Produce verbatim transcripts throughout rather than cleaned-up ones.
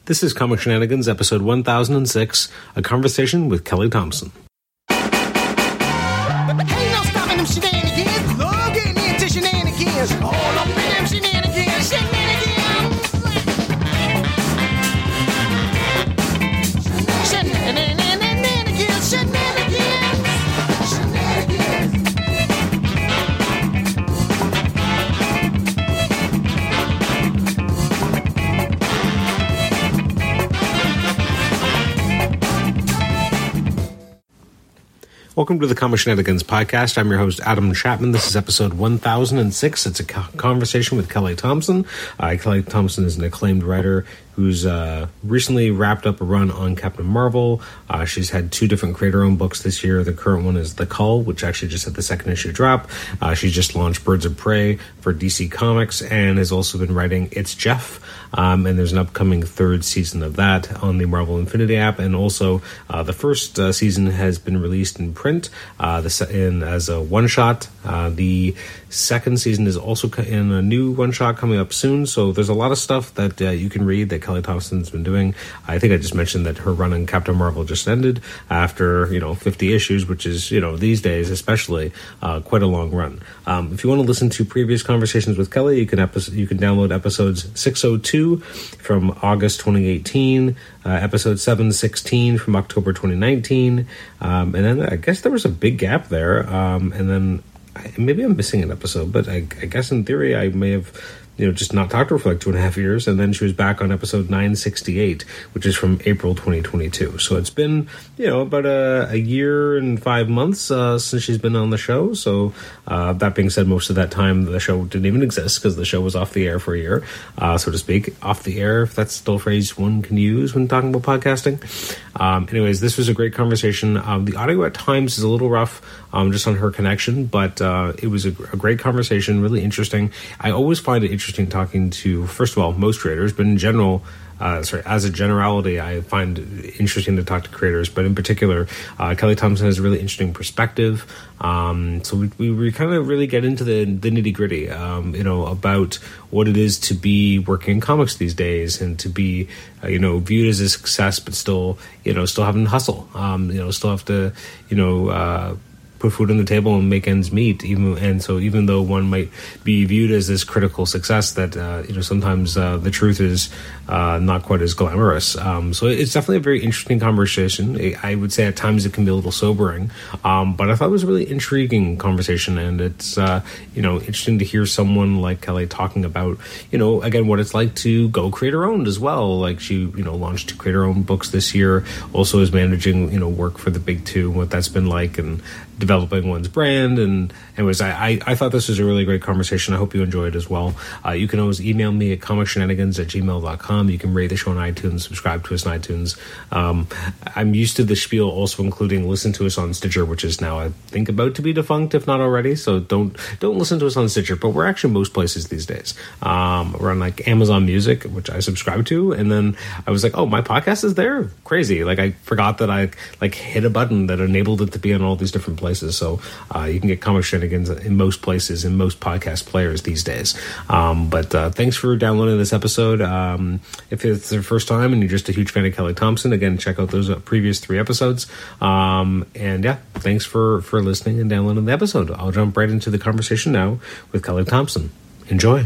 This is Comic Shenanigans, episode one thousand six, a conversation with Kelly Thompson. Ain't no stopping them shenanigans. Love getting into shenanigans. All up in them shenanigans. Shenanigans. Shenanigans. Shenanigans. Shenanigans. Welcome to the Comic Shenanigans podcast. I'm your host, Adam Chapman. This is episode one thousand six. It's a co- conversation with Kelly Thompson. Uh, Kelly Thompson is an acclaimed writer who's uh, recently wrapped up a run on Captain Marvel. Uh, she's had two different creator-owned books this year. The current one is The Cull, which actually just had the second issue drop. Uh, she just launched Birds of Prey for D C Comics and has also been writing It's Jeff. Um, and there's an upcoming third season of that on the Marvel Infinity app. And also, uh, the first uh, season has been released in print uh, the se- in, as a one-shot. Uh, the second season is also in a new one-shot coming up soon. So there's a lot of stuff that uh, you can read that Kelly Thompson's been doing. I think I just mentioned that her run on Captain Marvel just ended after, you know, fifty issues, which is, you know, these days especially, uh, quite a long run. Um, if you want to listen to previous conversations with Kelly, you can epi- you can download episodes six oh two from August twenty eighteen, uh, episode seven sixteen from October twenty nineteen, um, and then I guess there was a big gap there, um, and then I, maybe I'm missing an episode, but I, I guess in theory I may have, you know, just not talked to her for like two and a half years, and then she was back on episode nine sixty-eight, which is from April twenty twenty-two. So it's been, you know, about a, a year and five months uh, since she's been on the show. So uh, that being said, most of that time the show didn't even exist because the show was off the air for a year, uh, so to speak. Off the air, if that's still a phrase one can use when talking about podcasting. Um, anyways, this was a great conversation. Um, the audio at times is a little rough, um, just on her connection, but uh, it was a, a great conversation, really interesting. I always find it interesting talking to, first of all, most creators, but in general, uh, sorry, as a generality, I find it interesting to talk to creators, but in particular, uh, Kelly Thompson has a really interesting perspective. Um, so we, we, we kind of really get into the, the nitty gritty, um, you know, about what it is to be working in comics these days and to be, uh, you know, viewed as a success, but still, you know, still having to hustle, um, you know, still have to, you know, uh, put food on the table and make ends meet. Even and so, even though one might be viewed as this critical success, that uh, you know sometimes uh, the truth is uh, not quite as glamorous. Um, so it's definitely a very interesting conversation. I would say at times it can be a little sobering, um, but I thought it was a really intriguing conversation, and it's uh, you know interesting to hear someone like Kelly talking about you know again what it's like to go creator owned as well. Like she you know launched two creator owned books this year, also is managing you know work for the big two, and what that's been like, and developing one's brand. And anyways, I, I, I thought this was a really great conversation. I hope you enjoyed it as well. Uh, you can always email me at comic shenanigans at gmail dot com. You can rate the show on iTunes, subscribe to us on iTunes. Um, I'm used to the spiel also including listen to us on Stitcher, which is now, I think, about to be defunct, if not already. So don't don't listen to us on Stitcher, but we're actually most places these days. Um, we're on like Amazon Music, which I subscribe to, and then I was like, oh, my podcast is there? Crazy. Like I forgot that I like hit a button that enabled it to be on all these different places. So uh, you can get Comic Shenanigans in most places, in most podcast players these days. Um, but uh, thanks for downloading this episode. Um, if it's the first time and you're just a huge fan of Kelly Thompson, again, check out those previous three episodes. Um, and yeah, thanks for, for listening and downloading the episode. I'll jump right into the conversation now with Kelly Thompson. Enjoy.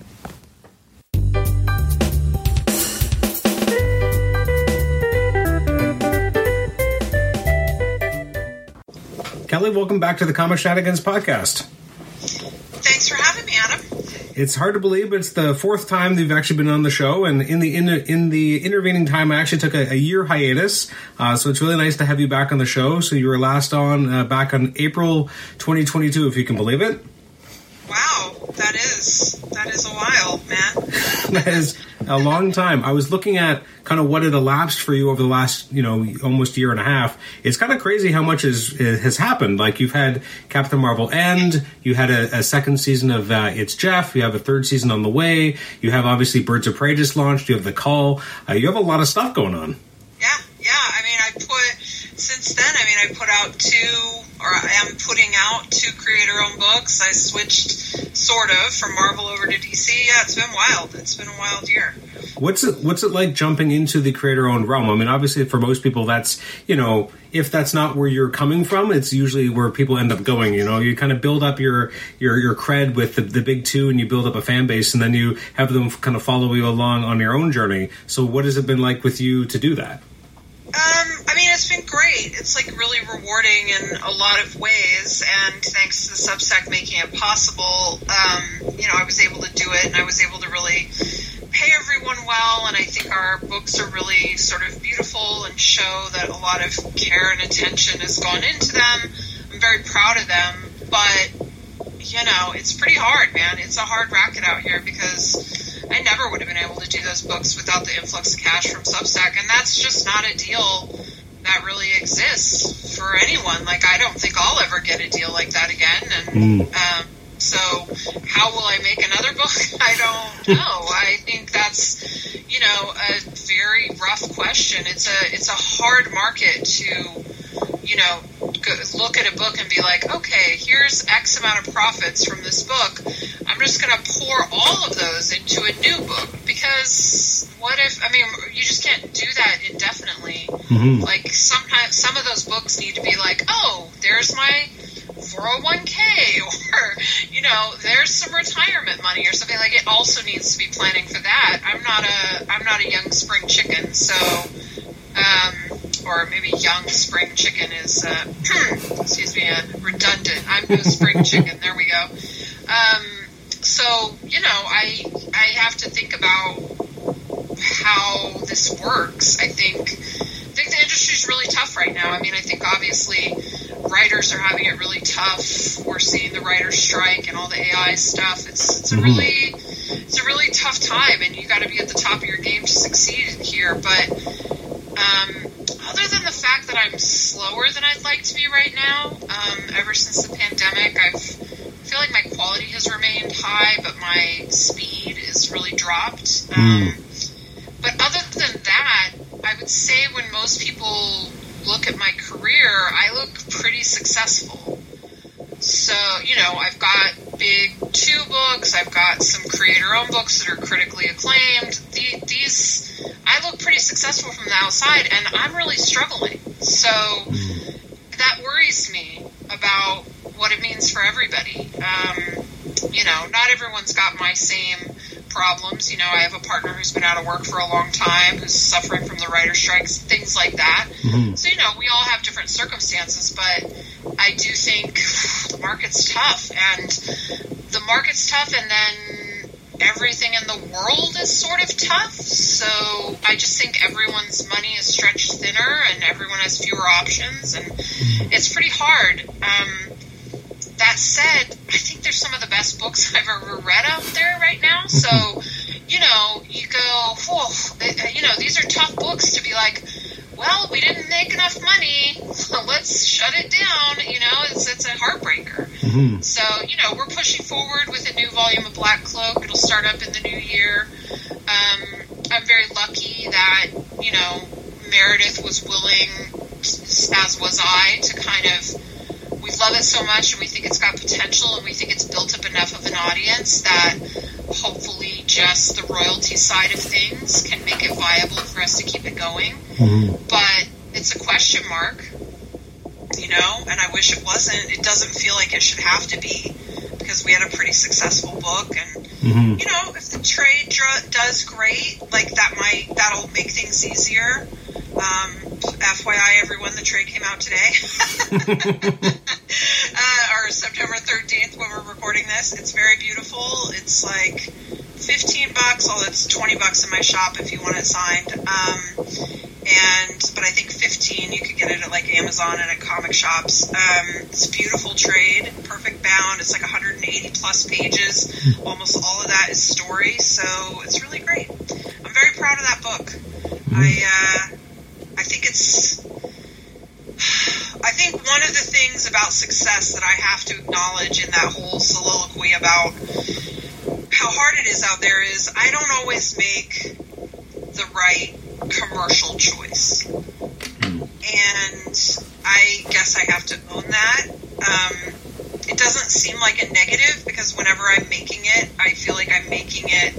Kelly, welcome back to the Comic Shenanigans podcast. Thanks for having me, Adam. It's hard to believe, but it's the fourth time that you've actually been on the show, and in the in, in the intervening time, I actually took a, a year hiatus, uh, so it's really nice to have you back on the show. So you were last on uh, back on April twenty twenty-two, if you can believe it. Wow, that is that is a while, man. That is a long time. I was looking at kind of what had elapsed for you over the last, you know, almost year and a half. It's kind of crazy how much is, has happened. Like you've had Captain Marvel end, you had a, a second season of uh, It's Jeff, you have a third season on the way, you have obviously Birds of Prey just launched, you have The Cull, uh, you have a lot of stuff going on. Yeah, yeah. I mean, I put since then, I mean, I put out two, or I am putting out two creator-owned books. I switched, sort of, from Marvel over to D C. Yeah, it's been wild. It's been a wild year. What's it What's it like jumping into the creator-owned realm? I mean, obviously, for most people, that's, you know, if that's not where you're coming from, it's usually where people end up going. You know, you kind of build up your your, your cred with the, the big two, and you build up a fan base, and then you have them kind of follow you along on your own journey. So what has it been like with you to do that? Um, I mean, it's been great. It's, like, really rewarding in a lot of ways, and thanks to the Substack making it possible, um, you know, I was able to do it, and I was able to really pay everyone well, and I think our books are really sort of beautiful and show that a lot of care and attention has gone into them. I'm very proud of them, but, you know, it's pretty hard, man. It's a hard racket out here because I never would have been able to do those books without the influx of cash from Substack, and that's just not a deal that really exists for anyone. Like, I don't think I'll ever get a deal like that again, and mm. um, so how will I make another book? I don't know. I think that's, you know, a very rough question. It's a it's a hard market to, you know, go, look at a book and be like, okay, here's X amount of profits from this book. I'm just going to pour all of those into a new book, because what if, I mean, you just can't do that indefinitely. Mm-hmm. Like, sometimes some of those books need to be like, oh, there's my four oh one k, or, you know, there's some retirement money or something. Like, it also needs to be planning for that. I'm not a I'm not a young spring chicken, so um or maybe young spring chicken is uh excuse me, uh, redundant. I'm no spring chicken. There we go. Um so, you know, I I have to think about how this works. I think I think the industry's really tough right now. I mean, I think obviously writers are having it really tough. We're seeing the writer's strike and all the A I stuff. It's it's a really it's a really tough time, and you got to be at the top of your game to succeed here. But um, other than the fact that I'm slower than I'd like to be right now, um, ever since the pandemic, I've I feel like my quality has remained high, but my speed is really dropped. Um, but other than that, I would say when most people look at my career, I look pretty successful. So, you know, I've got big two books, I've got some creator-owned books that are critically acclaimed. The, these, I look pretty successful from the outside, and I'm really struggling. So that worries me about what it means for everybody. Um, you know, not everyone's got my same problems. You know, I have a partner who's been out of work for a long time, who's suffering from the writer's strikes, things like that. Mm-hmm. So, you know, we all have different circumstances, but I do think the market's tough, and the market's tough, and then everything in the world is sort of tough. So I just think everyone's money is stretched thinner, and everyone has fewer options, and it's pretty hard. Um, That said, I think there's some of the best books I've ever read out there right now. So, you know, you go, whoa, you know, these are tough books to be like, well, we didn't make enough money, so let's shut it down. You know, it's it's a heartbreaker. Mm-hmm. So, you know, we're pushing forward with a new volume of Black Cloak. It'll start up in the new year. Um, I'm very lucky that, you know, Meredith was willing, as was I, to kind of, we love it so much, and we think it's got potential, and we think it's built up enough of an audience that hopefully just the royalty side of things can make it viable for us to keep it going. Mm-hmm. But it's a question mark, you know, and I wish it wasn't. It doesn't feel like it should have to be, because we had a pretty successful book, and mm-hmm. you know, if the trade dr- does great, like that might that'll make things easier. Um, F Y I, everyone, the trade came out today, uh, or September thirteenth when we're recording this. It's very beautiful. It's like fifteen bucks, although it's twenty bucks in my shop if you want it signed. Um, and, but I think fifteen, you could get it at like Amazon and at comic shops. Um, it's a beautiful trade, perfect bound. It's like one hundred eighty plus pages. Almost all of that is story. So it's really great. I'm very proud of that book. I, uh, I think it's, I think one of the things about success that I have to acknowledge in that whole soliloquy about how hard it is out there is I don't always make the right commercial choice. and I guess I have to own that. Um, it doesn't seem like a negative, because whenever I'm making it, I feel like I'm making it,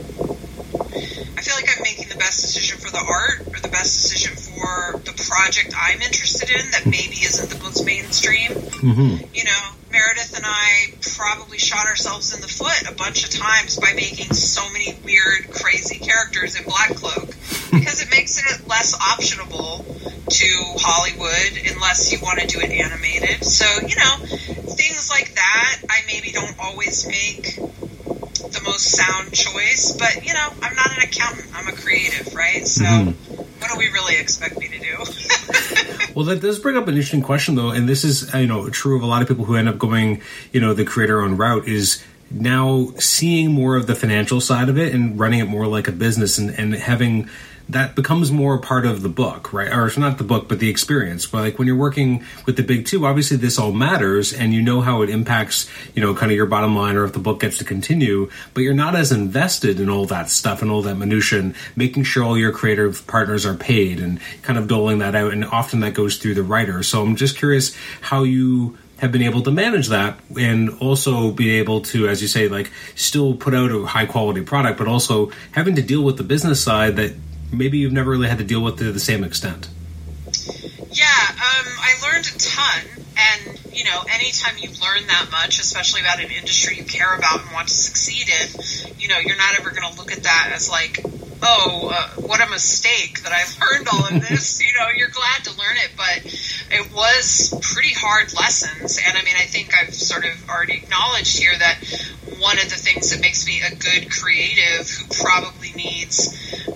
I feel like I'm making the best decision for the art, or the best decision for the project I'm interested in that maybe isn't the most mainstream. Mm-hmm. You know, Meredith and I probably shot ourselves in the foot a bunch of times by making so many weird, crazy characters in Black Cloak, because it makes it less optionable to Hollywood unless you want to do it animated. So, you know, things like that, I maybe don't always make the most sound choice, but, you know, I'm not an accountant. I'm a creative, right? So mm-hmm. what do we really expect me to do? Well, that does bring up an interesting question, though, and this is, you know, true of a lot of people who end up going, you know, the creator-owned route, is now seeing more of the financial side of it and running it more like a business, and, and having that becomes more a part of the book, right? Or it's not the book, but the experience. But like when you're working with the big two, obviously this all matters, and you know how it impacts, you know, kind of your bottom line, or if the book gets to continue, but you're not as invested in all that stuff and all that minutia, and making sure all your creative partners are paid and kind of doling that out. And often that goes through the writer. So I'm just curious how you have been able to manage that, and also be able to, as you say, like still put out a high quality product, but also having to deal with the business side that maybe you've never really had to deal with to the same extent. Yeah, um, I learned a ton, and, you know, anytime you learn that much, especially about an industry you care about and want to succeed in, you know, you're not ever going to look at that as like, oh, uh, what a mistake that I've learned all of this. You know, you're glad to learn it, but it was pretty hard lessons. And I mean, I think I've sort of already acknowledged here that one of the things that makes me a good creative who probably needs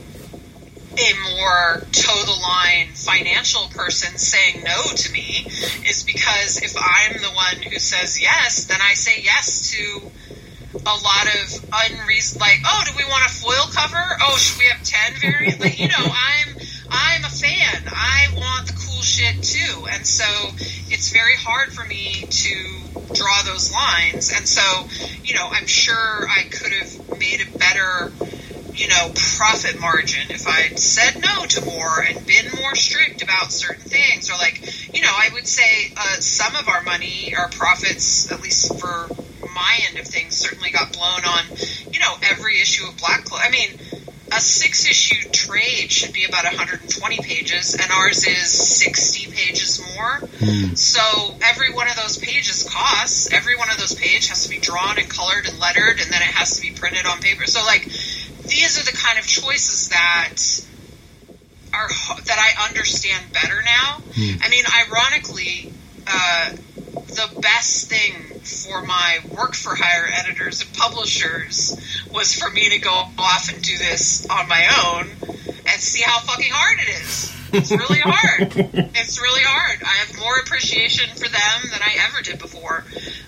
a more toe-the-line financial person saying no to me is because if I'm the one who says yes, then I say yes to a lot of unreason, like, oh, do we want a foil cover? Oh, should we have ten variants? Like, you know, I'm I'm a fan. I want the cool shit too, and so it's very hard for me to draw those lines. And so, you know, I'm sure I could have made a better, you know, profit margin if I'd said no to more and been more strict about certain things. Or like, you know, I would say uh, some of our money, our profits, at least for my end of things, certainly got blown on, you know, every issue of Black Cloak. I mean, a six-issue trade should be about one hundred twenty pages, and ours is sixty pages more. Mm. So every one of those pages costs. Every one of those pages has to be drawn and colored and lettered, and then it has to be printed on paper. So, like, these are the kind of choices that are that I understand better now. Mm. I mean, ironically, uh, the best thing for my work-for-hire editors and publishers was for me to go off and do this on my own and see how fucking hard it is. It's really hard. It's really hard. I have more appreciation for them than I ever did before.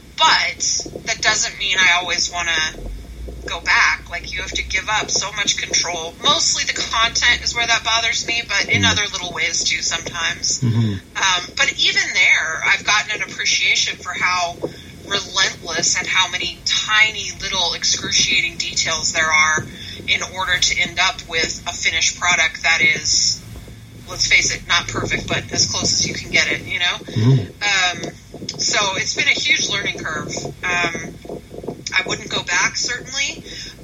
But that doesn't mean I always want to go back. Like, you have to give up so much control. Mostly the content is where that bothers me, but in other little ways too sometimes. Mm-hmm. Um, but even there, I've gotten an appreciation for how relentless and how many tiny little excruciating details there are in order to end up with a finished product that is, let's face it, not perfect, but as close as you can get it, you know? Mm-hmm. Um, so it's been a huge learning curve. Um, I wouldn't go back, certainly,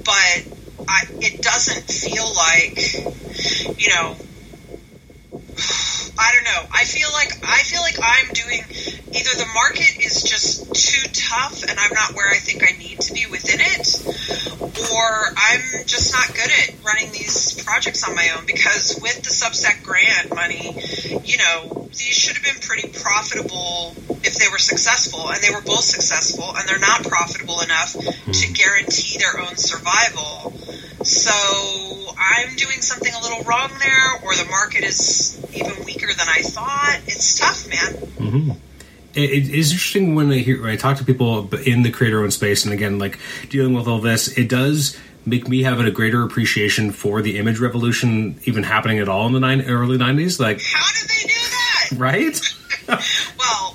but I, it doesn't feel like, you know, I don't know. I feel like I feel like I'm doing either the market is just too tough and I'm not where I think I need to be within it, or I'm just not good at running these projects on my own, because with the Substack grant money, you know, these should have been pretty profitable if they were successful, and they were both successful, and they're not profitable enough to guarantee their own survival. So I'm doing something a little wrong there, or the market is even weaker than I thought. It's tough, man. Mm-hmm. It, it is interesting when I hear, when I talk to people in the creator-owned space, and again, like dealing with all this, it does make me have a greater appreciation for the image revolution even happening at all in the nine, early nineties. Like, how did they do that? Right? Well,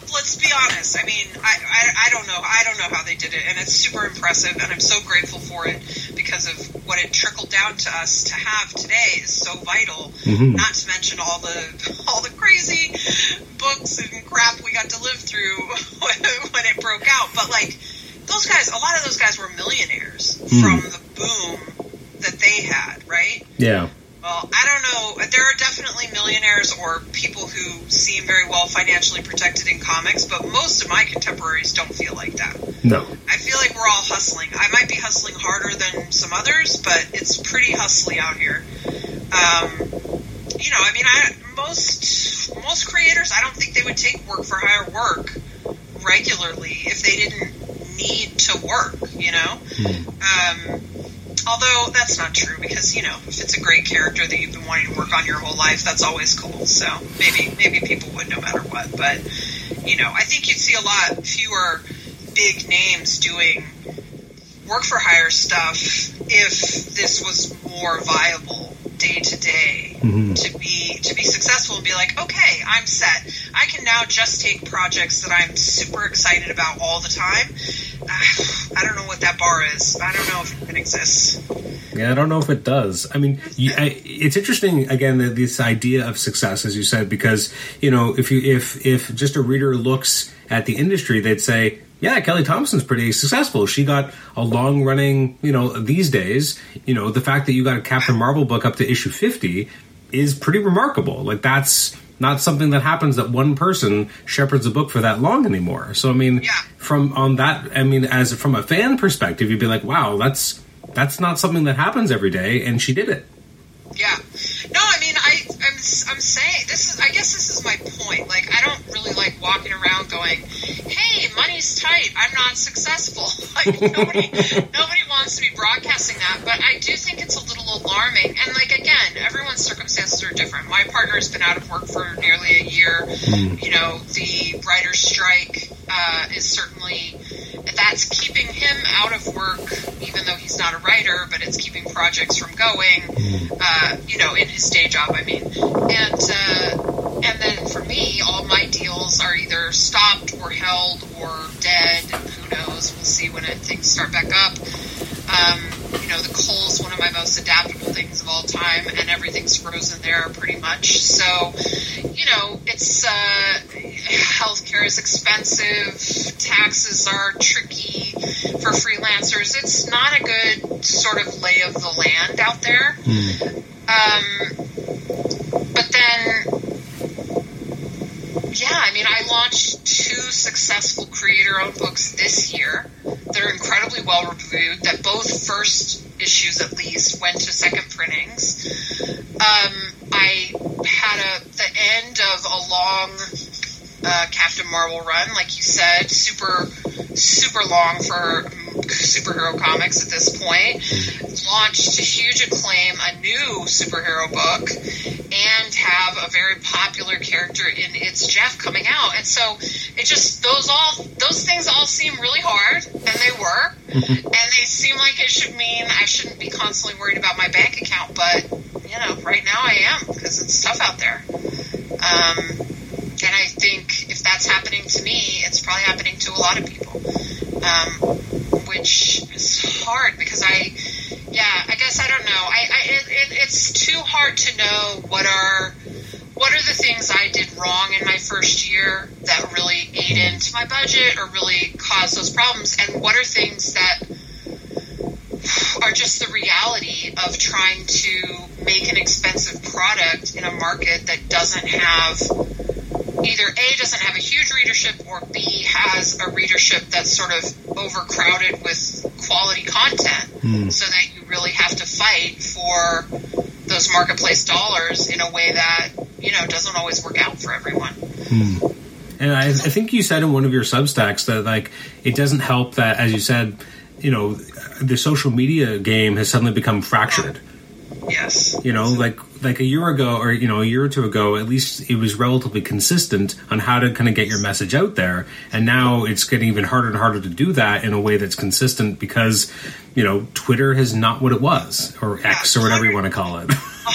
let's be honest. I mean, I, I I don't know. I don't know how they did it, and it's super impressive, and I'm so grateful for it because of what it trickled down to us to have today is so vital. Mm-hmm. Not to mention all the all the crazy books and crap we got to live through when, when it broke out. But like those guys, a lot of those guys were millionaires mm. from the boom that they had, right? Yeah. Well, I don't know. There are definitely millionaires or people who seem very well financially protected in comics, but most of my contemporaries don't feel like that. No. I feel like we're all hustling. I might be hustling harder than some others, but it's pretty hustly out here. Um, you know, I mean, I, most most creators, I don't think they would take work for hire work regularly if they didn't need to work, you know? Mm. Um Although that's not true because, you know, if it's a great character that you've been wanting to work on your whole life, that's always cool. So maybe maybe people would no matter what. But, you know, I think you'd see a lot fewer big names doing work for hire stuff if this was more viable day to day to be to be successful and be like, okay, I'm set. I can now just take projects that I'm super excited about all the time. I don't know what that bar is. I don't know if it even exists. Yeah, I don't know if it does. I mean, you, I, it's interesting again that this idea of success, as you said, because you know, if you if if just a reader looks at the industry, they'd say, yeah, Kelly Thompson's pretty successful. She got a long running, you know, these days, you know, the fact that you got a Captain Marvel book up to issue fifty is pretty remarkable. Like, that's not something that happens that one person shepherds a book for that long anymore. So, I mean, yeah. from on that, I mean, as from a fan perspective, you'd be like, wow, that's that's not something that happens every day, and she did it. Yeah. No, I mean, I, I'm, I'm saying, this is, I guess this is my point. Like, I don't really like walking around going, hey, money's tight, I'm not successful. Like, nobody, nobody wants to be broadcasting that, but I do think it's a little alarming. And, like, again, everyone's circumstances are different. My partner's been out of work for nearly a year. Mm. You know, the writer's strike uh, is certainly, that's keeping him out of work, even though he's not a writer, but it's keeping projects from going. Mm. Uh, you know, in his day job, I mean. And uh, and then for me, all my deals are either stopped or held or dead. Who knows? We'll see when it, things start back up. Um, you know, the coal is one of my most adaptable things of all time, and everything's frozen there pretty much. So, you know, it's uh, healthcare is expensive, taxes are tricky for freelancers. It's not a good sort of lay of the land out there. Mm. Um, but then, yeah, I mean, I launched two successful creator-owned books this year that are incredibly well-reviewed, that both first issues, at least, went to second printings. Um, I had a the end of a long uh, Captain Marvel run, like you said, super, super long for superhero comics at this point, launched to huge acclaim a new superhero book, and have a very popular character in It's Jeff coming out. And so it just, those all, those things all seem really hard, and they were, mm-hmm. and they seem like it should mean I shouldn't be constantly worried about my bank account, but, you know, right now I am, because it's tough out there. Um, and I think if that's happening to me, it's probably happening to a lot of people. Um, which is hard because I, yeah, I guess I don't know. I, I it, it, it's too hard to know what are what are the things I did wrong in my first year that really ate into my budget or really caused those problems, and what are things that are just the reality of trying to make an expensive product in a market that doesn't have either A, doesn't have a huge readership, or B, has a readership that's sort of overcrowded with quality content, mm. so that you really have to fight for those marketplace dollars in a way that, you know, doesn't always work out for everyone. Mm. And I, I think you said in one of your Substacks that, like, it doesn't help that, as you said, you know, the social media game has suddenly become fractured. Yes. You know, like like a year ago, or, you know, a year or two ago, at least it was relatively consistent on how to kind of get your message out there. And now it's getting even harder and harder to do that in a way that's consistent because, you know, Twitter is not what it was, or X, or whatever you want to call it. A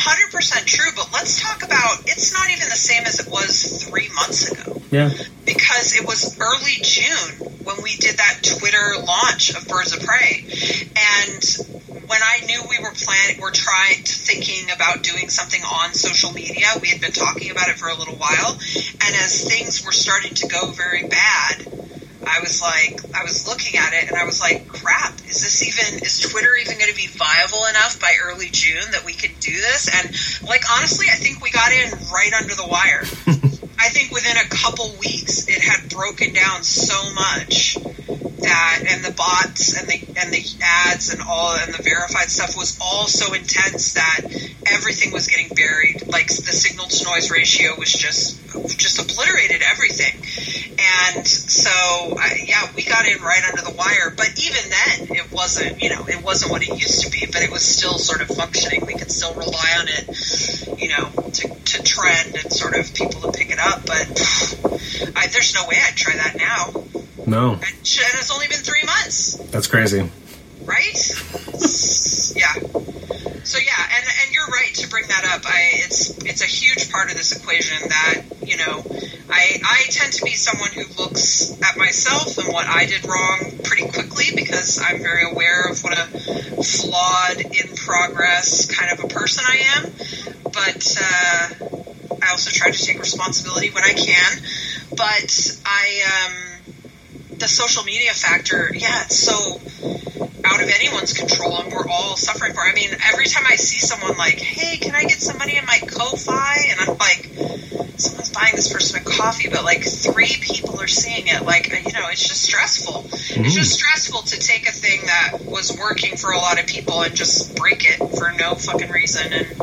hundred percent true, but let's talk about, it's not even the same as it was three months ago. Yeah. Because it was early June when we did that Twitter launch of Birds of Prey. And when I knew we were planning, we're trying, thinking about doing something on social media, we had been talking about it for a little while. And as things were starting to go very bad, I was like, I was looking at it and I was like, crap, is this even, is Twitter even going to be viable enough by early June that we could do this? And like, honestly, I think we got in right under the wire. I think within a couple weeks it had broken down so much that, and the bots and the, and the ads and all, and the verified stuff was all so intense that everything was getting buried. Like the signal to noise ratio was just, just obliterated everything. And so, I, yeah, we got in right under the wire. But even then, it wasn't, you know, it wasn't what it used to be, but it was still sort of functioning. We could still rely on it, you know, to, to trend and sort of people to pick it up. But I, there's no way I'd try that now. No. And it's only been three months. That's crazy. Right? Yeah. So yeah, and and you're right to bring that up. I it's it's a huge part of this equation that, you know, I I tend to be someone who looks at myself and what I did wrong pretty quickly because I'm very aware of what a flawed, in progress kind of a person I am. But uh, I also try to take responsibility when I can. But I um the social media factor, yeah, it's so out of anyone's control and we're all suffering for it. I mean, every time I see someone like, hey, can I get some money in my Ko-Fi? And I'm like, someone's buying this person a coffee, but like three people are seeing it. Like, you know, it's just stressful. Mm-hmm. It's just stressful to take a thing that was working for a lot of people and just break it for no fucking reason. And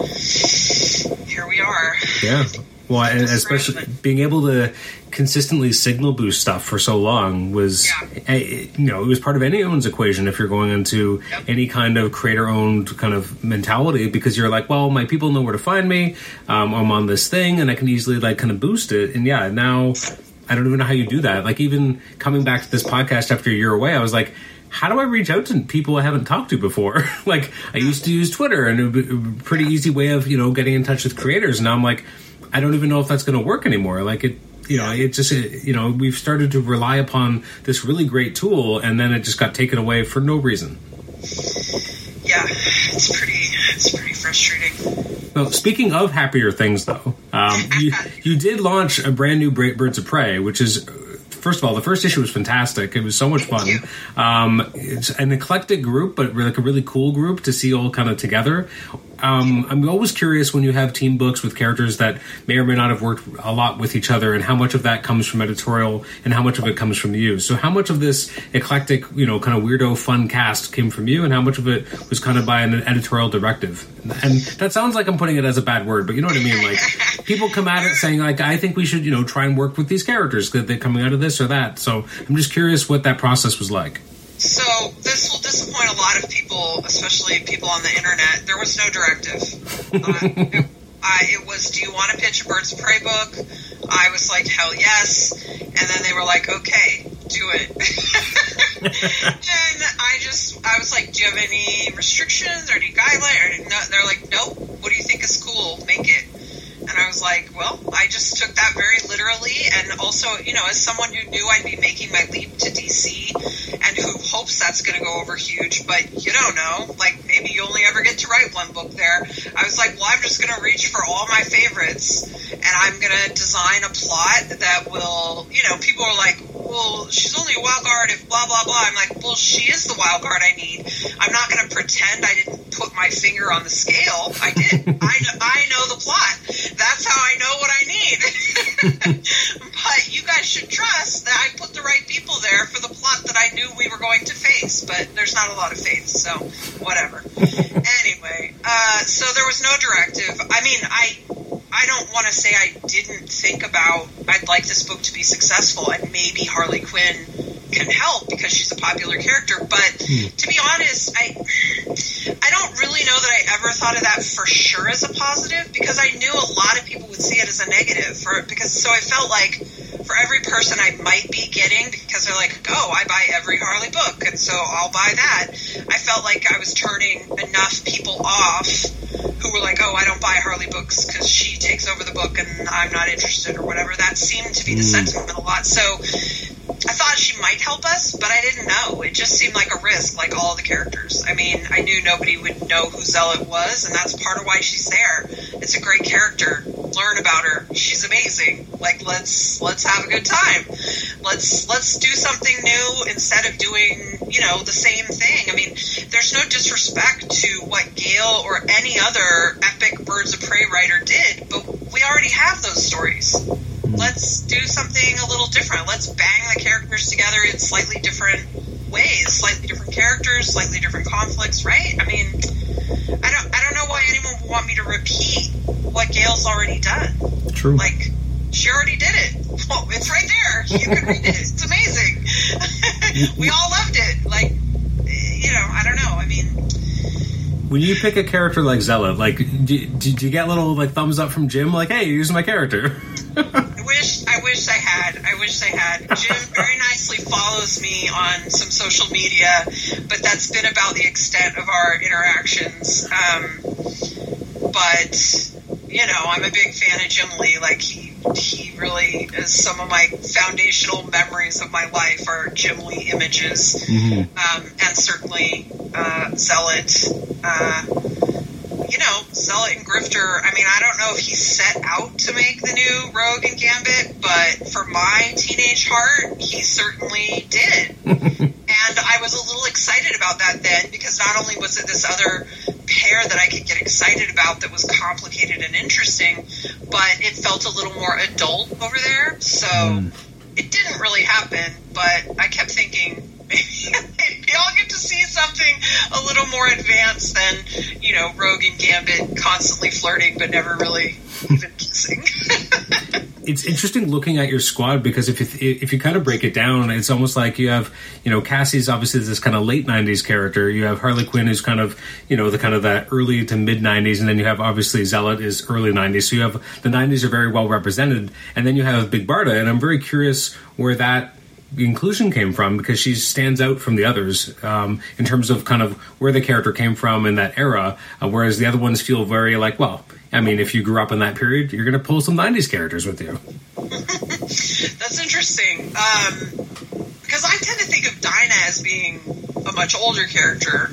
here we are. Yeah. Well, and especially being able to consistently signal boost stuff for so long was, yeah. you know, it was part of anyone's equation if you're going into yep. any kind of creator-owned kind of mentality, because you're like, well, my people know where to find me. Um, I'm on this thing, and I can easily like kind of boost it. And yeah, now I don't even know how you do that. Like even coming back to this podcast after a year away, I was like, how do I reach out to people I haven't talked to before? Like I used to use Twitter, and it would be a pretty easy way of, you know, getting in touch with creators. And now I'm like, I don't even know if that's going to work anymore. Like it, you know, it just, it, you know, we've started to rely upon this really great tool, and then it just got taken away for no reason. Yeah, it's pretty, it's pretty frustrating. Well, speaking of happier things, though, um, you, you did launch a brand new Birds of Prey, which is, first of all, the first issue was fantastic. It was so much fun. Um, it's an eclectic group, but like a really cool group to see all kind of together. Um, I'm always curious when you have team books with characters that may or may not have worked a lot with each other, and how much of that comes from editorial and how much of it comes from you. So how much of this eclectic, you know, kind of weirdo fun cast came from you, and how much of it was kind of by an editorial directive? And that sounds like I'm putting it as a bad word, but you know what I mean? Like people come at it saying like, I think we should, you know, try and work with these characters because they're coming out of this or that. So I'm just curious what that process was like. So this will disappoint a lot of people, especially people on the internet. There was no directive. Uh, it, I, it was, do you want to pitch a Birds of Prey book? I was like, hell yes. And then they were like, okay, do it. And I just, I was like, do you have any restrictions or any guidelines? Or no, they're like, nope. What do you think is cool? Make it. And I was like, well, I just took that very literally. And also, you know, as someone who knew I'd be making my leap to D C and who hopes that's going to go over huge, but you don't know, like maybe you only ever get to write one book there. I was like, well, I'm just going to reach for all my favorites, and I'm going to design a plot that will, you know, people are like, well, she's only a wild card if blah, blah, blah. I'm like, well, she is the wild card I need. I'm not going to pretend I didn't put my finger on the scale. I did. I, I know the plot. That's how I know what I need. But you guys should trust that I put the right people there for the plot that I knew we were going to face. But there's not a lot of faith, so whatever. Anyway, uh, so there was no directive. I mean, I... I don't want to say I didn't think about I'd like this book to be successful, and maybe Harley Quinn can help because she's a popular character, but mm. to be honest, I I don't really know that I ever thought of that for sure as a positive, because I knew a lot of people would see it as a negative, for because so I felt like for every person I might be getting, because they're like, oh, I buy every Harley book, and so I'll buy that. I felt like I was turning enough people off who were like, oh, I don't buy Harley books because she takes over the book and I'm not interested or whatever. That seemed to be the mm. sentiment a lot. So I thought she might help us, but I didn't know. It just seemed like a risk, like all the characters. I mean, I knew nobody would know who Zealot was, and that's part of why she's there. It's a great character. Learn about her. She's amazing. Like, let's let's have a good time. Let's let's do something new instead of doing, you know, the same thing. I mean, there's no disrespect to what Gale or any other epic Birds of Prey writer did, but we already have those stories. Let's do something a little different. Let's bang the characters together in slightly different ways, slightly different characters, slightly different conflicts, right? I mean, I don't I don't know why anyone would want me to repeat what Gale's already done. True. Like, she already did it. Well, it's right there. You can read it. It's amazing. We all loved it. Like, you know, I don't know. I mean, when you pick a character like Zealot, like, do, do you get little like thumbs up from Jim? Like, hey, you're using my character. I wish, I wish I had. I wish I had. Jim very nicely follows me on some social media, but that's been about the extent of our interactions. Um, but you know, I'm a big fan of Jim Lee. Like, he he really is. Some of my foundational memories of my life are Jim Lee images, mm-hmm. um, and certainly uh, Zealot. Uh, you know, Zealot and Grifter. I mean, I don't know if he set out to make the new Rogue and Gambit, but for my teenage heart, he certainly did. And I was a little excited about that then, because not only was it this other pair that I could get excited about that was complicated and interesting, but it felt a little more adult over there. So mm. it didn't really happen, but I kept thinking, maybe I'll get to see something a little more advanced than, you know, Rogue and Gambit constantly flirting but never really even kissing. It's interesting looking at your squad, because if you if you kind of break it down, it's almost like you have, you know, Cassie's obviously this kind of late nineties character. You have Harley Quinn, who's kind of, you know, the kind of that early to mid nineties, and then you have obviously Zealot is early nineties. So you have the nineties are very well represented, and then you have Big Barda, and I'm very curious where that inclusion came from, because she stands out from the others um, in terms of kind of where the character came from in that era, uh, whereas the other ones feel very like, well, I mean, if you grew up in that period, you're going to pull some nineties characters with you. That's interesting, um, because I tend to think of Dinah as being a much older character.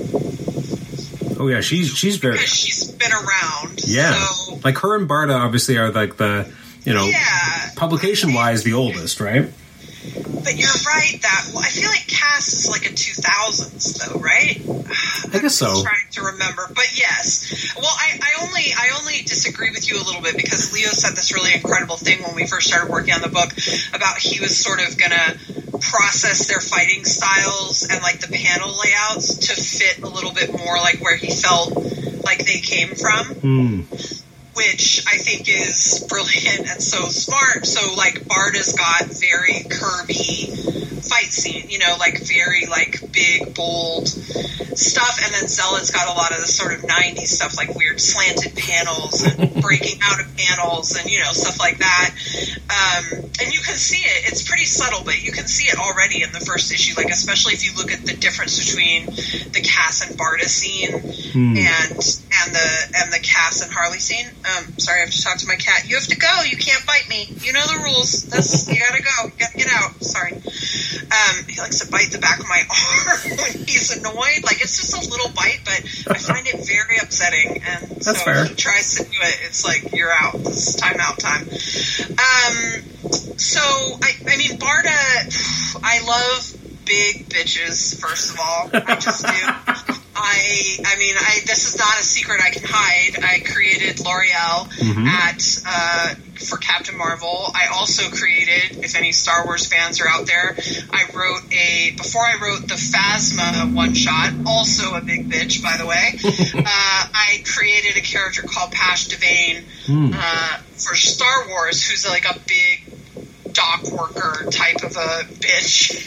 Oh yeah, she's she's very, because she's been around. Yeah, so, like her and Barda obviously are like the, you know, yeah, publication wise the oldest, right? But you're right that, well, I feel like Cass is like a two thousands though, right? I guess so. I'm trying to remember, but yes. Well, I, I only I only disagree with you a little bit, because Leo said this really incredible thing when we first started working on the book about he was sort of gonna process their fighting styles and like the panel layouts to fit a little bit more like where he felt like they came from. Mm. Which I think is brilliant and so smart. So, like, Barda's got very curvy fight scene, you know, like very, like, big, bold stuff. And then Zealot's got a lot of the sort of nineties stuff, like weird slanted panels and breaking out of panels and, you know, stuff like that. Um, and you can see it. It's pretty subtle, but you can see it already in the first issue, like, especially if you look at the difference between the Cass and Barda scene hmm. and and the and the Cass and Harley scene. Um, sorry, I have to talk to my cat. You have to go. You can't bite me. You know the rules. That's, you gotta go. You gotta get out. Sorry. Um, he likes to bite the back of my arm when he's annoyed. Like, it's just a little bite, but I find it very upsetting. And That's so fair. he tries to do it. It's like, you're out. This is time out time. Um, so, I, I mean, Barda, I love big bitches, first of all. I just do. I, I mean, I, this is not a secret I can hide. I created L'Oreal mm-hmm. at, uh, for Captain Marvel. I also created, if any Star Wars fans are out there, I wrote a, before I wrote the Phasma one-shot, also a big bitch, by the way, uh, I created a character called Pash Devane, mm. uh, for Star Wars, who's like a big dock worker type of a bitch.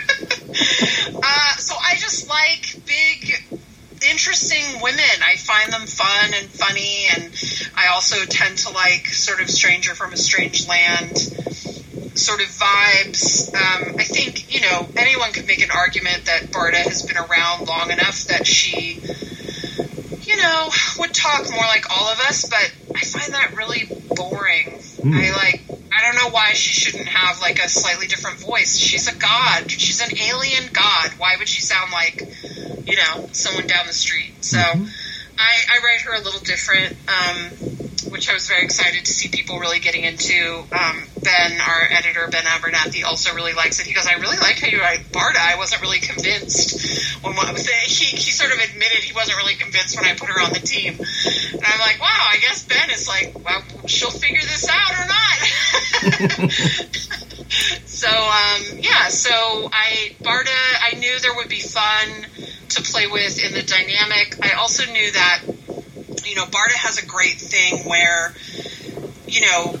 uh, so I just like big, interesting women. I find them fun and funny, and I also tend to like sort of Stranger from a Strange Land sort of vibes. Um, I think, you know, anyone could make an argument that Barda has been around long enough that she, you know, would talk more like all of us, but I find that really boring. Mm. I like, I don't know why she shouldn't have like a slightly different voice. She's a god. She's an alien god. Why would she sound like, you know, someone down the street? So mm-hmm. I, I write her a little different, um, which I was very excited to see people really getting into. Um, Ben, our editor, Ben Abernathy, also really likes it. He goes, I really like how you write Barda. I wasn't really convinced. When one, he, he sort of admitted he wasn't really convinced when I put her on the team. And I'm like, wow, I guess Ben is like, well, she'll figure this out or not. So, um, yeah, so I, Barda, I knew there would be fun to play with in the dynamic. I also knew that, you know, Barda has a great thing where, you know,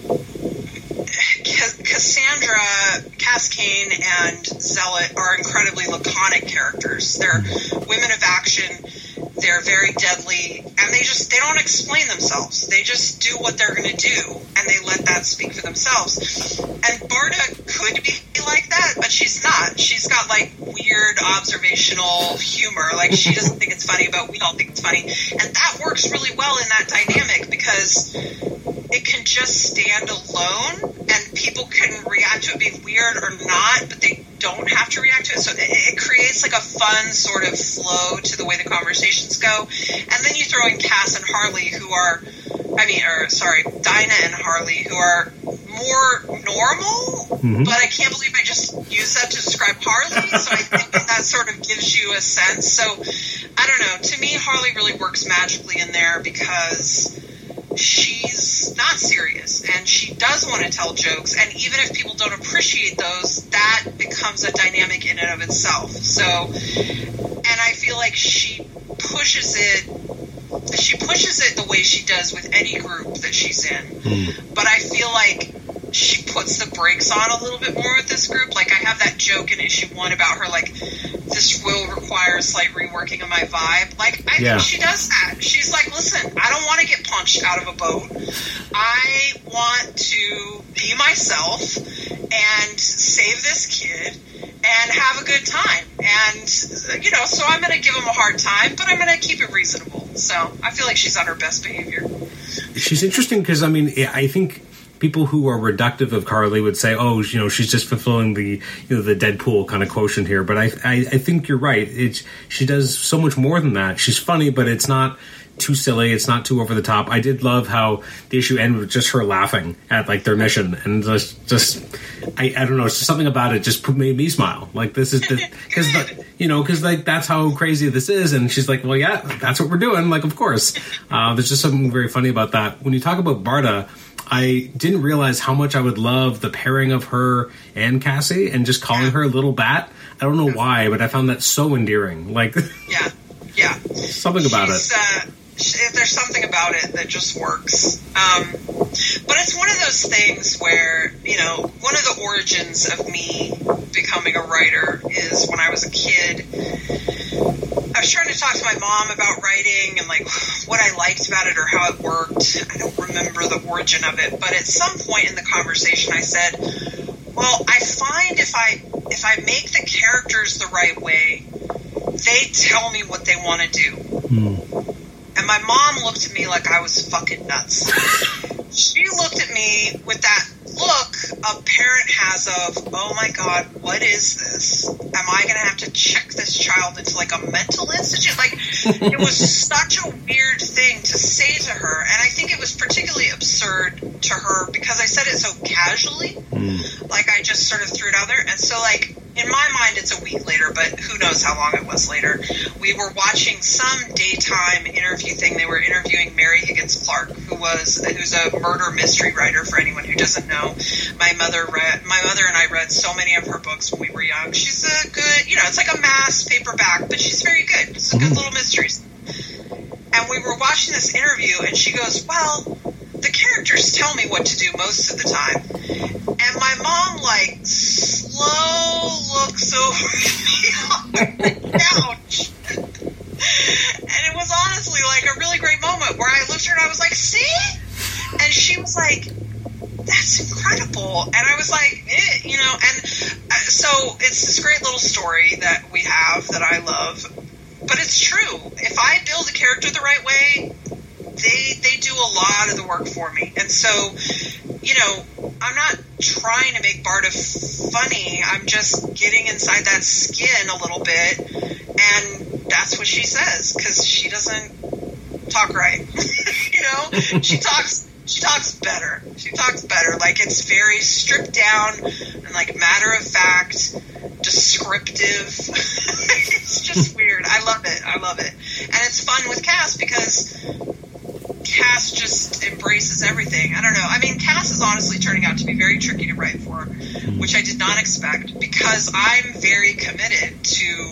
Cassandra, Cascane, and Zealot are incredibly laconic characters. They're women of action. They're very deadly, and they just, they don't explain themselves. They just do what they're going to do, and they let that speak for themselves. And Barda could be like that, but she's not. She's got, like, weird observational humor. Like, she doesn't think it's funny, but we all think it's funny. And that works really well in that dynamic, because it can just stand alone, and people can react to it being weird or not, but they don't have to react to it. So it, it creates like a fun sort of flow to the way the conversations go. And then you throw in Cass and Harley, who are, I mean, or sorry, Dinah and Harley, who are more normal, mm-hmm. but I can't believe I just used that to describe Harley. So I think that, that sort of gives you a sense. So I don't know. To me, Harley really works magically in there because she's not serious and she does want to tell jokes, and even if people don't appreciate those, that becomes a dynamic in and of itself. So, and I feel like she pushes it she pushes it the way she does with any group that she's in, mm. but I feel like she puts the brakes on a little bit more with this group. Like, I have that joke in issue one about her, like, this will require a slight reworking of my vibe. Like, I yeah. think she does that. She's like, listen, I don't want to get punched out of a boat. I want to be myself and save this kid and have a good time. And, you know, so I'm going to give him a hard time, but I'm going to keep it reasonable. So I feel like she's on her best behavior. She's interesting because, I mean, I think people who are reductive of Carly would say, "Oh, you know, she's just fulfilling the, you know, the Deadpool kind of quotient here." But I, I, I think you're right. It's she does so much more than that. She's funny, but it's not too silly. It's not too over the top. I did love how the issue ended with just her laughing at like their mission, and just, just I, I don't know, something about it just made me smile. Like, this is the because you know because like that's how crazy this is, and she's like, "Well, yeah, that's what we're doing." Like, of course, uh, there's just something very funny about that. When you talk about Barda, I didn't realize how much I would love the pairing of her and Cassie and just calling her Little Bat. I don't know why, but I found that so endearing. Like, yeah, yeah, something about She's, it. Uh, there's something about it that just works. Um, but it's one of those things where, you know, one of the origins of me becoming a writer is when I was a kid. I was trying to talk to my mom about writing and, like, what I liked about it or how it worked. I don't remember the origin of it, but at some point in the conversation I said, well, I find if I if I make the characters the right way, they tell me what they want to do. Hmm. And my mom looked at me like I was fucking nuts. She looked at me with that look a parent has of, oh my God, what is this? Am I going to have to check this child into like a mental institute? Like, it was such a weird thing to say to her. And I think it was particularly absurd to her because I said it so casually. Mm. Like, I just sort of threw it out there. And so, like, in my mind, it's a week later, but who knows how long it was later. We were watching some daytime interview thing. They were interviewing Mary Higgins Clark, who was who's a murder mystery writer. For anyone who doesn't know, my mother read my mother and I read so many of her books when we were young. She's a good, you know, it's like a mass paperback, but she's very good. It's a good little mysteries. And we were watching this interview, and she goes, "Well, the characters tell me what to do most of the time." And my mom, like, slow looks over at me on the couch. And it was honestly, like, a really great moment where I looked at her and I was like, see? And And she was like, that's incredible. And I was like, eh, you know, and so it's this great little story that we have that I love. But it's true. If I build a character the right way, they they do a lot of the work for me. And so, you know, I'm not trying to make Barda funny. I'm just getting inside that skin a little bit. And that's what she says, because she doesn't talk right. You know, she talks... She talks better. She talks better. Like, it's very stripped down and, like, matter of fact, descriptive. It's just weird. I love it. I love it. And it's fun with Cass because Cass just embraces everything. I don't know. I mean, Cass is honestly turning out to be very tricky to write for, which I did not expect, because I'm very committed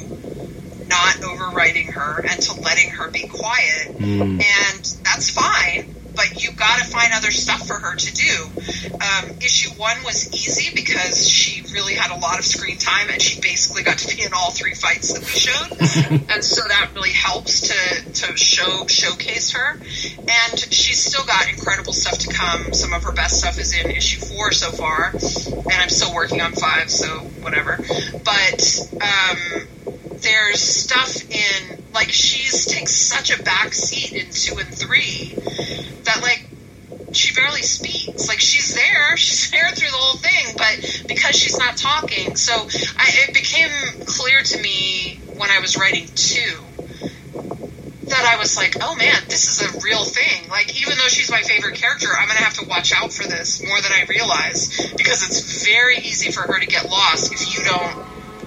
to not overwriting her and to letting her be quiet. Mm. And that's fine. But you've got to find other stuff for her to do. Um, issue one was easy because she really had a lot of screen time, and she basically got to be in all three fights that we showed. And so that really helps to, to show showcase her. And she's still got incredible stuff to come. Some of her best stuff is in issue four so far, and I'm still working on five, so whatever. But um, there's stuff in, like, she's takes such a back seat in two and three that, like, she barely speaks. Like, she's there, she's there through the whole thing, but because she's not talking, so I, it became clear to me when I was writing two that I was like, oh man, this is a real thing. Like, even though she's my favorite character, I'm going to have to watch out for this more than I realize, because it's very easy for her to get lost if you don't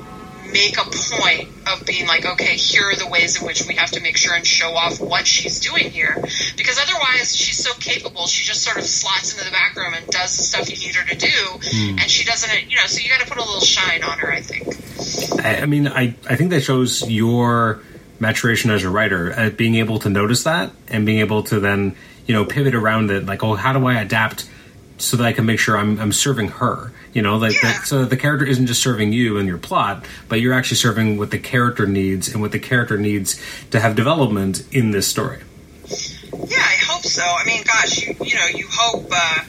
make a point of being like, okay, here are the ways in which we have to make sure and show off what she's doing here. Because otherwise, she's so capable, she just sort of slots into the back room and does the stuff you need her to do, mm. and she doesn't, you know, so you got to put a little shine on her, I think. I, I mean, I, I think that shows your maturation as a writer, at being able to notice that and being able to then, you know, pivot around it, like, oh, how do I adapt so that I can make sure I'm, I'm serving her, you know, like yeah. that, so that the character isn't just serving you and your plot, but you're actually serving what the character needs and what the character needs to have development in this story. Yeah, I hope so. I mean, gosh, you you know, you hope uh,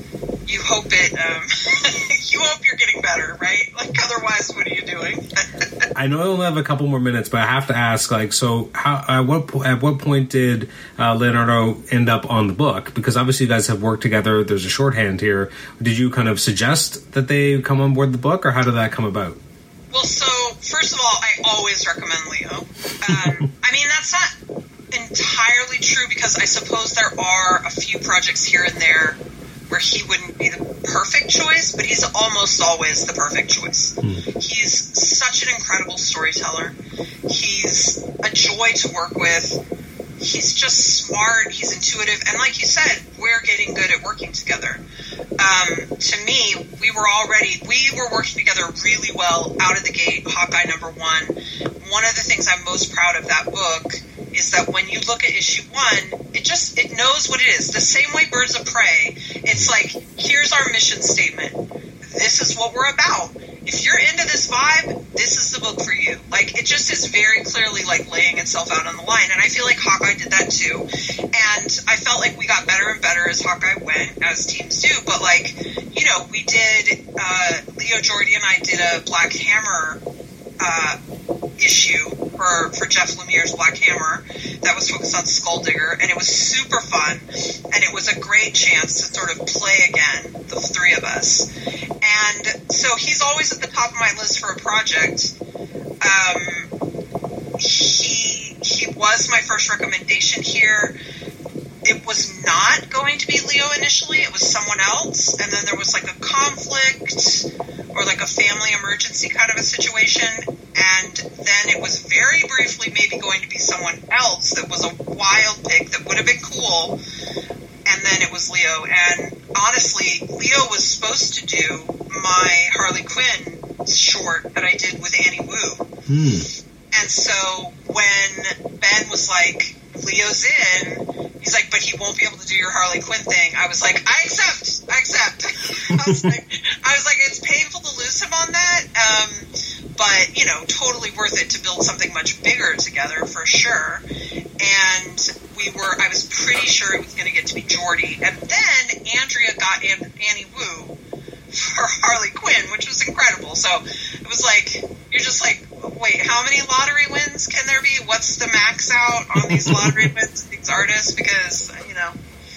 you hope it. Um, you hope you're getting better, right? Like, otherwise, what are you doing? I know I only have a couple more minutes, but I have to ask, like, so how at what at what point did uh, Leonardo end up on the book? Because obviously you guys have worked together. There's a shorthand here. Did you kind of suggest that they come on board the book, or how did that come about? Well, so first of all, I always recommend Leo. Um, I mean, that's not entirely true, because I suppose there are a few projects here and there where he wouldn't be the perfect choice, but he's almost always the perfect choice. Mm. He's such an incredible storyteller. He's a joy to work with. He's just smart. He's intuitive. And like you said, we're getting good at working together. Um, to me, we were already, we were working together really well out of the gate, Hawkeye number one. One of the things I'm most proud of that book is that when you look at issue one, it just, it knows what it is. The same way Birds of Prey, it's like, here's our mission statement. This is what we're about. If you're into this vibe, this is the book for you. Like, it just is very clearly, like, laying itself out on the line. And I feel like Hawkeye did that too. And I felt like we got better and better as Hawkeye went, as teams do. But, like, you know, we did, uh, Leo Jordy and I did a Black Hammer uh, issue for, for Jeff Lemire's Black Hammer that was focused on Skulldigger, and it was super fun, and it was a great chance to sort of play again, the three of us. And so he's always at the top of my list for a project. Um, he he was my first recommendation here. It was not going to be Leo initially. It was someone else. And then there was like a conflict or like a family emergency kind of a situation. And then it was very briefly maybe going to be someone else that was a wild pick that would have been cool. And then it was Leo. And honestly, Leo was supposed to do my Harley Quinn short that I did with Annie Wu. Hmm. And so when Ben was like, Leo's in, he's like, but he won't be able to do your Harley Quinn thing. I was like, I accept, I accept. I was like, I was like, it's painful to lose him on that, um, but, you know, totally worth it to build something much bigger together for sure. And we were, I was pretty sure it was going to get to be Jordy. And then got An- Annie Wu for Harley Quinn, which was incredible. So it was like, you're just like, wait, how many lottery wins can there be? What's the max out on these lottery wins of these artists? Because, you know,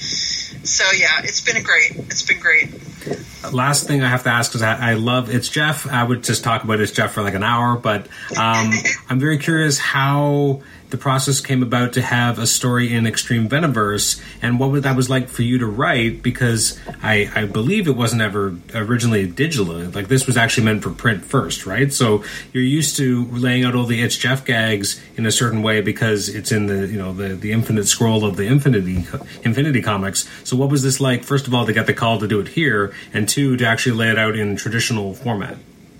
so yeah, it's been a great, it's been great. Last thing I have to ask is I, I love It's Jeff. I would just talk about It's Jeff for like an hour, but um, I'm very curious how the process came about to have a story in Extreme Venomverse, and what that was like for you to write, because I, I believe it wasn't ever originally digital. Like, this was actually meant for print first, right? So you're used to laying out all the It's Jeff gags in a certain way because it's in the, you know, the, the infinite scroll of the Infinity Infinity comics. So what was this like, first of all, to get the call to do it here, and two, to actually lay it out in traditional format?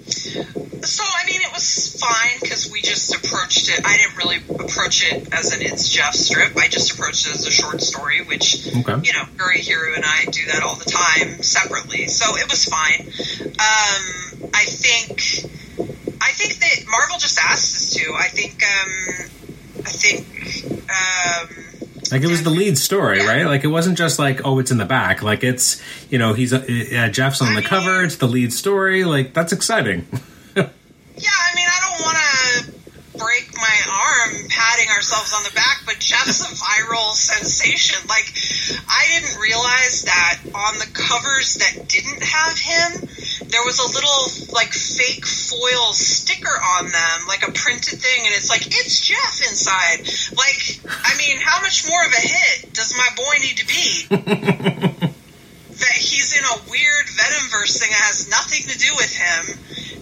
So, I mean, it was fine because we just approached it. I didn't really approach it as an It's Jeff strip. I just approached it as a short story, which, okay. you know, Gurihiru and I do that all the time separately. So it was fine. Um, I think, I think that Marvel just asked us to. I think, um, I think, um, Like, it was the lead story, yeah. right? Like, it wasn't just like, oh, it's in the back. Like, it's, you know, he's uh, Jeff's on I the mean, cover. It's the lead story. Like, that's exciting. Yeah, I mean, I don't want to break my arm patting ourselves on the back, but Jeff's a viral sensation. Like, I didn't realize that on the covers that didn't have him, there was a little, like, fake foil sticker on them, like a printed thing, and it's like, it's Jeff inside. Like, I mean, how much more of a hit does my boy need to be? That he's in a weird Venomverse thing that has nothing to do with him,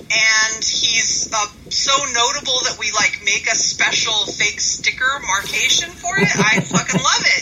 and he's uh, so notable that we, like, make a special fake sticker marcation for it. I fucking love it.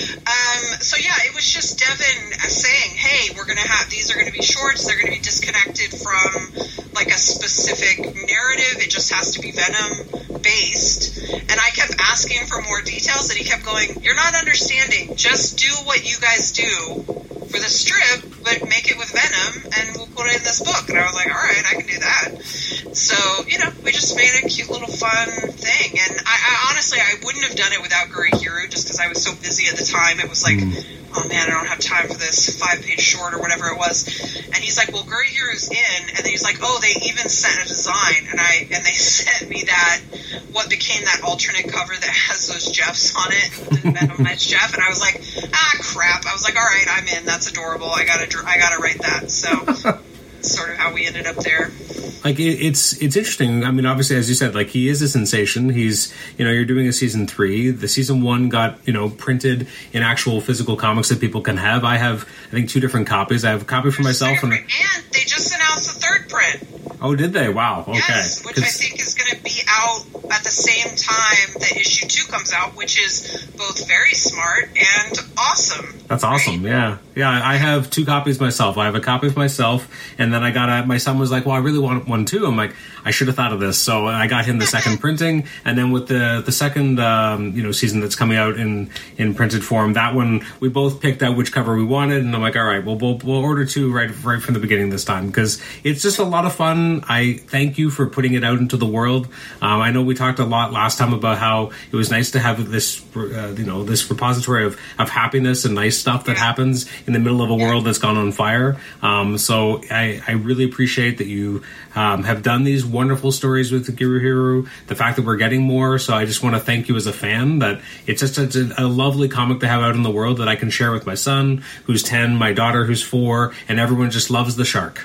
Um, so yeah, it was just Devin saying, hey, we're gonna have, these are gonna be shorts, they're gonna be disconnected from, like, a specific narrative, it just has to be Venom based. And I kept asking for more details, and he kept going, you're not understanding, just do what you guys do for the strip, but make it with Venom, and we'll put it in this book. And I was like, all right, I can do that. So, you know, we just made a cute little fun thing. And I, I honestly, I wouldn't have done it without Gurihiru, just because I was so busy at the time. It was like, mm. oh man, I don't have time for this five-page short or whatever it was. And he's like, well, Gurihiru's in. And then he's like, oh, they even sent a design. And I and they sent me that, what became that alternate cover that has those Jeffs on it, the Venomized Jeff. And I was like, ah, crap. I was like, all right, I'm in. That's adorable. I gotta, I gotta write that. So, sort of how we ended up there. Like, it, it's it's interesting. I mean, obviously, as you said, like, he is a sensation. He's, you know, you're doing a season three. The season one got, you know, printed in actual physical comics that people can have. I have, I think, two different copies. I have a copy for myself. And, and they just announced a third print. Oh, did they? Wow. Okay. Yes, which I think is going to be out at the same time that issue two comes out, which is both very smart and awesome. That's awesome. Right? Yeah. Yeah. I have two copies myself. I have a copy of myself, and then I got a, my son was like, well, I really want one too. I'm like, I should have thought of this. So I got him the second printing, and then with the, the second, um, you know, season that's coming out in, in printed form, that one, we both picked out which cover we wanted, and I'm like, all right, well, we'll, we'll order two right, right from the beginning this time, because it's just a lot of fun. I thank you for putting it out into the world. Um, I know we talked a lot last time about how it was nice to have this, uh, you know, this repository of, of happiness and nice stuff that happens in the middle of a world that's gone on fire. Um, so I, I really appreciate that you um, have done these wonderful stories with Gurihiru, the fact that we're getting more. So I just want to thank you as a fan, that it's just a, a lovely comic to have out in the world that I can share with my son, who's ten, my daughter, who's four, and everyone just loves the shark.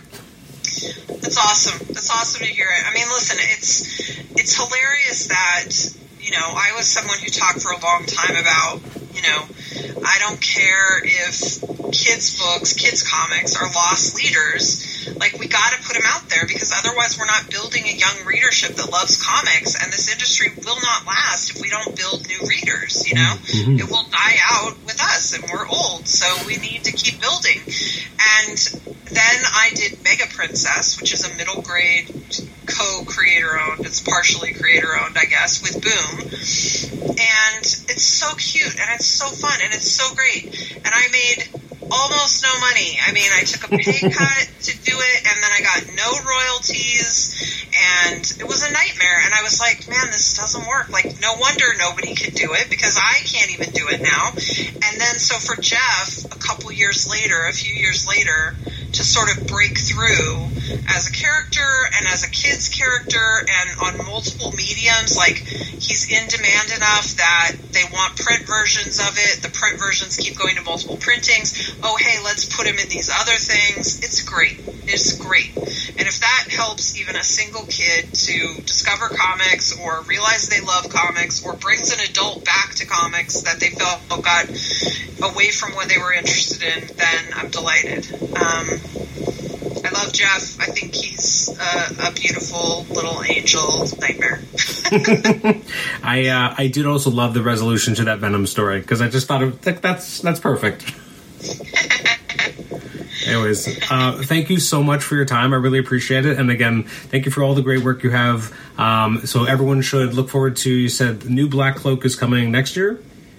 That's awesome. That's awesome to hear it. I mean, listen, it's it's hilarious that, you know, I was someone who talked for a long time about, you know, I don't care if kids' books, kids' comics are lost leaders. Like, we got to put them out there, because otherwise we're not building a young readership that loves comics, and this industry will not last if we don't build new readers, you know? Mm-hmm. It will die out with us, and we're old, so we need to keep building. And then I did Mega Princess, which is a middle grade co-creator owned, it's partially creator owned, I guess, with Boom. And it's so cute, and it's so fun, and it's so great. And I made almost no money. I mean, I took a pay cut to do it, and then I got got no royalties, and it was a nightmare. And I was like, man, this doesn't work. Like, no wonder nobody could do it, because I can't even do it now. And then so for Jeff, a couple years later, a few years later, to sort of break through as a character and as a kid's character and on multiple mediums, like he's in demand enough that they want print versions of it. The print versions keep going to multiple printings. Oh, hey, let's put him in these other things. It's great. It's great. And if that helps even a single kid to discover comics or realize they love comics or brings an adult back to comics that they felt got away from what they were interested in, then I'm delighted. Um, I love Jeff. I think he's a, a beautiful little angel nightmare. I uh, I did also love the resolution to that Venom story, because I just thought it, that's that's perfect. Anyways, uh, thank you so much for your time. I really appreciate it. And again, thank you for all the great work you have. Um, so everyone should look forward to, you said the new Black Cloak is coming next year?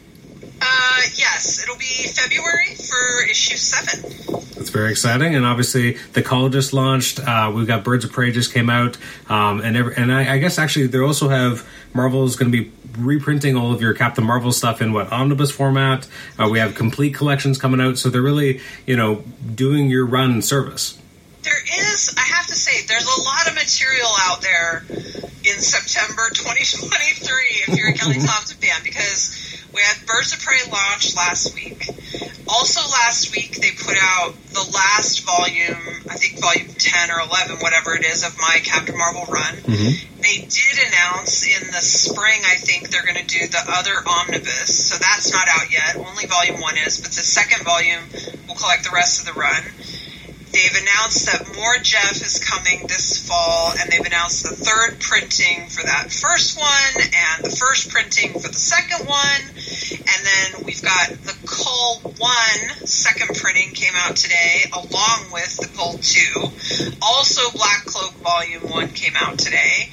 Uh, yes, it'll be February for issue seven. It's very exciting, and obviously the Call just launched. Uh, we've got Birds of Prey just came out, um, and every, and I, I guess actually they also have Marvel is going to be reprinting all of your Captain Marvel stuff in what omnibus format. Uh, we have complete collections coming out, so they're really, you know, doing your run service. There is, I have to say, there's a lot of material out there in September twenty twenty-three if you're a Kelly Thompson fan, because we had Birds of Prey launch last week. Also last week, they put out the last volume, I think volume ten or eleven, whatever it is, of my Captain Marvel run. Mm-hmm. They did announce in the spring, I think, they're going to do the other omnibus. So that's not out yet. Only volume one is. But the second volume will collect the rest of the run. They've announced that more Jeff is coming this fall, and they've announced the third printing for that first one and the first printing for the second one. And then we've got the Cull one second printing came out today, along with the Cull two. Also, Black Cloak Volume one came out today.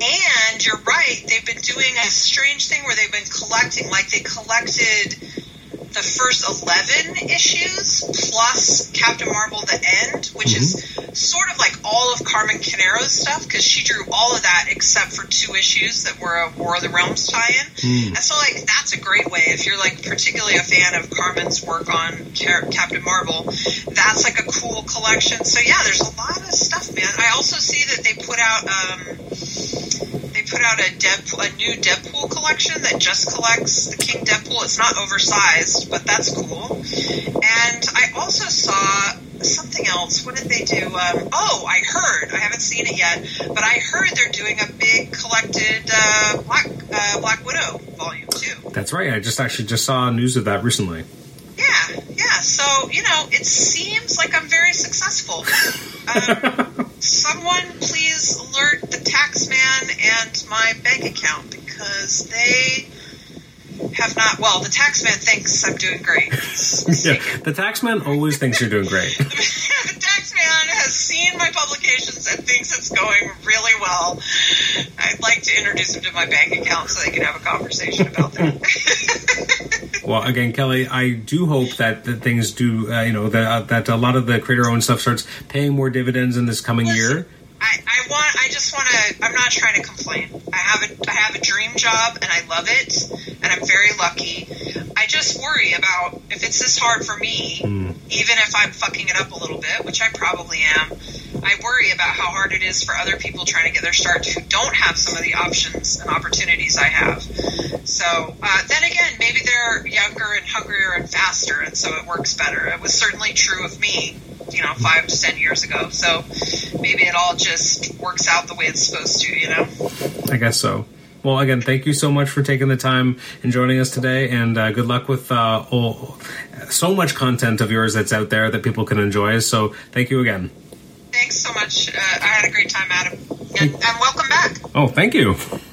And you're right, they've been doing a strange thing where they've been collecting, like they collected the first eleven issues plus Captain Marvel The End, which mm-hmm. is sort of like all of Carmen Canero's stuff, because she drew all of that except for two issues that were a War of the Realms tie-in. Mm. And so, like, that's a great way, if you're, like, particularly a fan of Carmen's work on Car- Captain Marvel, that's, like, a cool collection. So, yeah, there's a lot of stuff, man. I also see that they put out, um... they put out a Deadpool, a new Deadpool collection that just collects the King Deadpool. It's not oversized, but that's cool. And I also saw something else. What did they do? Um, oh, I heard. I haven't seen it yet, but I heard they're doing a big collected uh, Black uh, Black Widow volume two. That's right. I just actually just saw news of that recently. Yeah, yeah. So, you know, it seems like I'm very successful. Um, someone please alert the tax man and my bank account, because they have not. Well, the tax man thinks I'm doing great. Yeah, the tax man always thinks you're doing great. The tax man has seen my publications and thinks it's going really well. I'd like to introduce him to my bank account so they can have a conversation about that. Well, again, Kelly, I do hope that, that things do, uh, you know, that uh, that a lot of the creator-owned stuff starts paying more dividends in this coming Listen, year. I, I want. I just want to. I'm not trying to complain. I have a. I have a dream job, and I love it, and I'm very lucky. I just worry about if it's this hard for me, mm. even if I'm fucking it up a little bit, which I probably am. I worry about how hard it is for other people trying to get their start who don't have some of the options and opportunities I have. So uh, then again, maybe they're younger and hungrier and faster, and so it works better. It was certainly true of me, you know, five to ten years ago. So maybe it all just works out the way it's supposed to, you know? I guess so. Well, again, thank you so much for taking the time and joining us today, and uh, good luck with uh, all, so much content of yours that's out there that people can enjoy. So thank you again. Thanks so much. Uh, I had a great time, Adam. And, and welcome back. Oh, thank you.